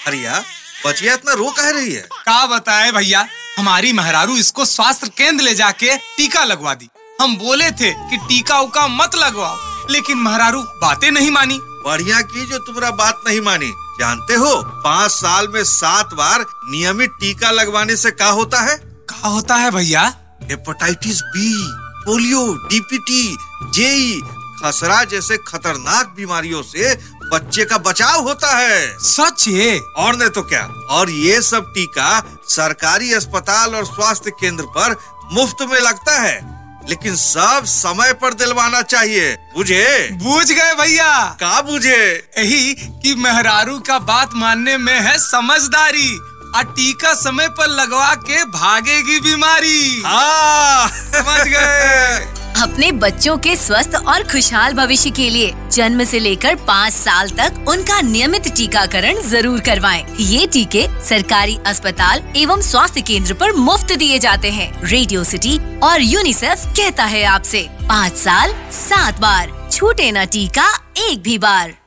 अरिया, बचिया इतना रो कह रही है? का बताए भैया, हमारी मेहरारू इसको स्वास्थ्य केंद्र ले जाके टीका लगवा दी। हम बोले थे कि टीका उका मत लगवाओ, लेकिन मेहरारू बातें नहीं मानी। बढ़िया की जो तुम्हारा बात नहीं मानी। जानते हो 5 साल में 7 बार नियमित टीका लगवाने से क्या होता है? क्या होता है भैया? Hepatitis B, polio, DPT, JE, खसरा जैसे खतरनाक बीमारियों से बच्चे का बचाव होता है। सच है? और नहीं तो क्या। और ये सब टीका सरकारी अस्पताल और स्वास्थ्य केंद्र पर मुफ्त में लगता है, लेकिन सब समय पर दिलवाना चाहिए। बुझे? बूझ गए भैया। का बुझे? यही कि मेहरारू का बात मानने में है समझदारी, और टीका समय पर लगवा के भागेगी बीमारी। हाँ समझ गए। अपने बच्चों के स्वस्थ और खुशहाल भविष्य के लिए जन्म से लेकर 5 साल तक उनका नियमित टीकाकरण जरूर करवाएं। ये टीके सरकारी अस्पताल एवं स्वास्थ्य केंद्र पर मुफ्त दिए जाते हैं। रेडियो सिटी और यूनिसेफ कहता है आपसे, 5 साल 7 बार, छूटे ना टीका एक भी बार।